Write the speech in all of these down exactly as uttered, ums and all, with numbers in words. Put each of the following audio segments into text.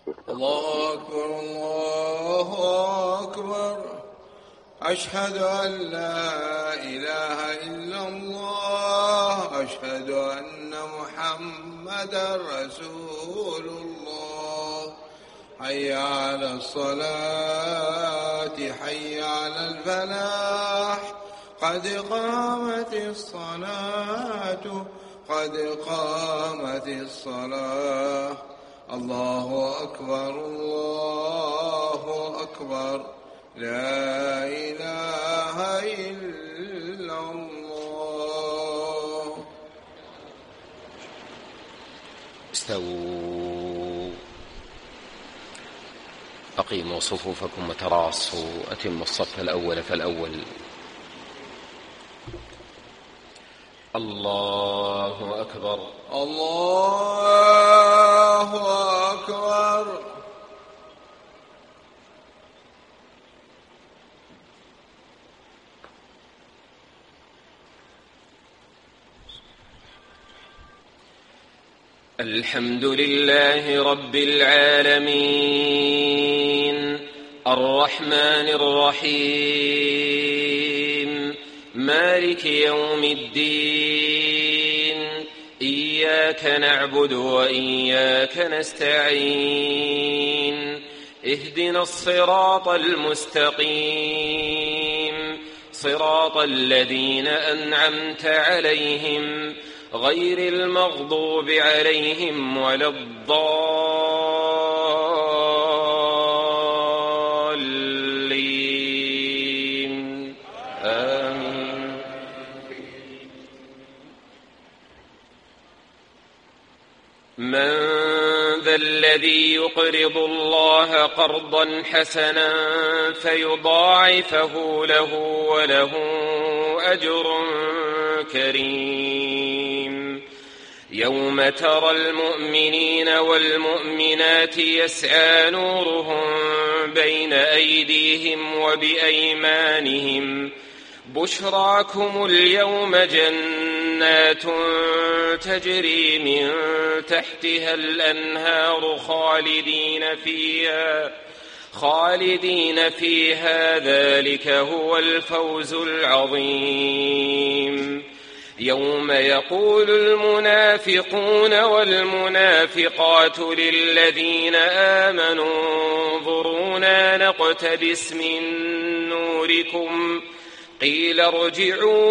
الله أكبر الله أكبر. أشهد أن لا إله إلا الله. أشهد أن محمدا رسول الله. حي على الصلاة حي على الفلاح. قد قامت الصلاة قد قامت الصلاة. الله أكبر الله أكبر. لا إله إلا الله. استووا، أقيموا صفوفكم وتراصوا، أتموا الصف الأول فالأول. الله أكبر الله أكبر. الحمد لله رب العالمين، الرحمن الرحيم، مالك يوم الدين. إياك نعبد وإياك نستعين. اهدنا الصراط المستقيم، صراط الذين أنعمت عليهم غير المغضوب عليهم ولا الضالين. آمين. من ذا الذي يقرض الله قرضا حسنا فيضاعفه له وله أجر كريم. يوم ترى المؤمنين والمؤمنات يسعى نورهم بين أيديهم وبأيمانهم. بشراكم اليوم جنات تجري من تحتها الأنهار خالدين فيها خالدين فيها ذلك هو الفوز العظيم. يوم يقول المنافقون والمنافقات للذين آمنوا انظرونا نقتبس من نوركم قيل ارجعوا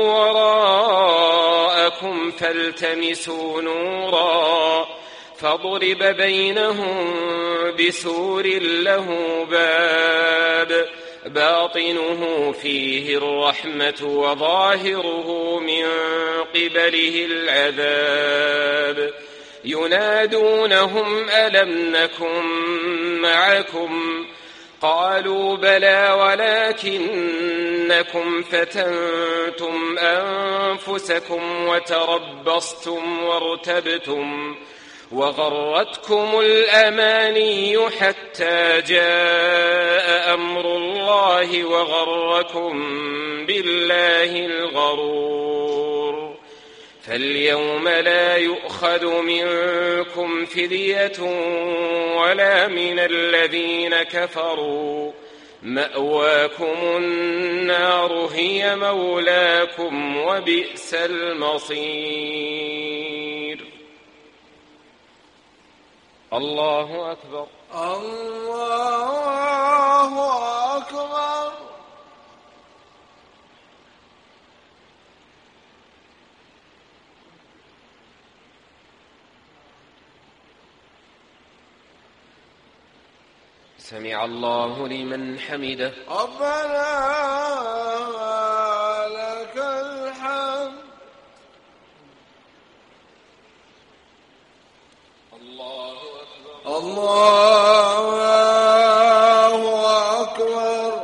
وراءكم فالتمسوا نورا فضرب بينهم بسور له باب باطنه فيه الرحمة وظاهره من قبله العذاب. ينادونهم ألم نكن معكم قالوا بلى ولكنكم فتنتم أنفسكم وتربصتم وارتبتم وغرتكم الأماني حتى جاء أمر الله وغركم بالله الغرور. فاليوم لا يؤخذ منكم فدية ولا من الذين كفروا. مأواكم النار هي مولاكم وبئس المصير. الله أكبر الله أكبر. سمع الله لمن حمده. ربنا لك الحمد. الله أكبر الله أكبر.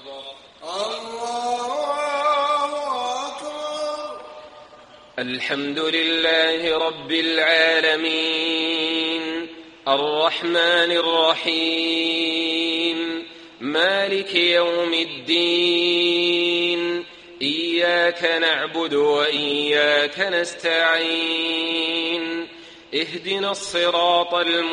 الله أكبر. الحمد لله رب العالمين الرحمن الرحيم مالك يوم الدين إياك نعبد وإياك نستعين اهدنا الصراط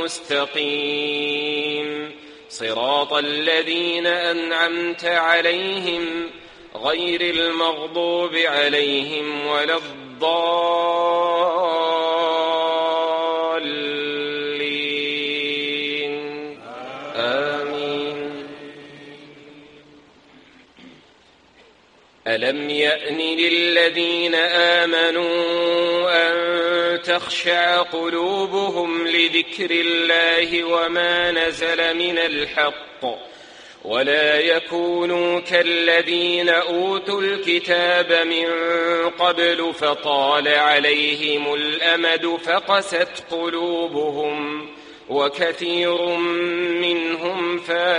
المستقيم صراط الذين أنعمت عليهم غير المغضوب عليهم ولا الضالين آمين. ألم يأن للذين آمنوا أن تخشع قلوبهم لذكر الله وما نزل من الحق ولا يكونوا كالذين أوتوا الكتاب من قبل فطال عليهم الأمد فقست قلوبهم وكثير منهم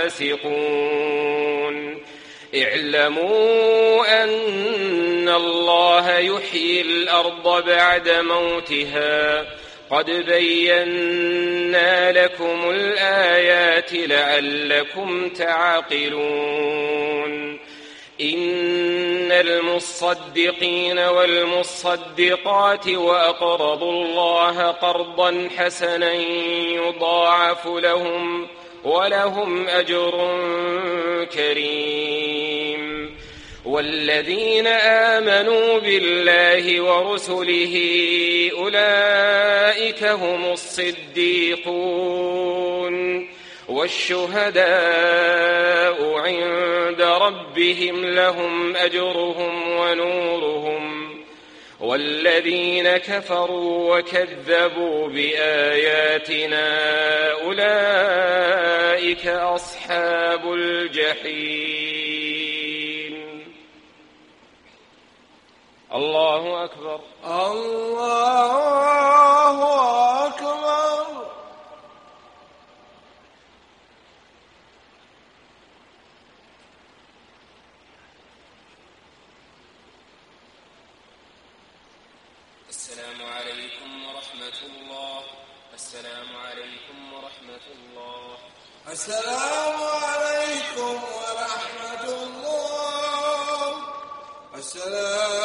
فاسقون. اعلموا أن الله يحيي الأرض بعد موتها قد بينا لكم الآيات لعلكم تعقلون. إن المصدقين والمصدقات وأقرضوا الله قرضا حسنا يضاعف لهم ولهم أجر كريم. والذين آمنوا بالله ورسله أولئك هم الصديقون والشهداء عند ربهم لهم أجرهم ونورهم. والذين كفروا وكذبوا بآياتنا أولئك أصحاب الجحيم. الله أكبر. الله أكبر. السلام عليكم ورحمة الله. السلام عليكم ورحمة الله. السلام عليكم ورحمة الله. السلام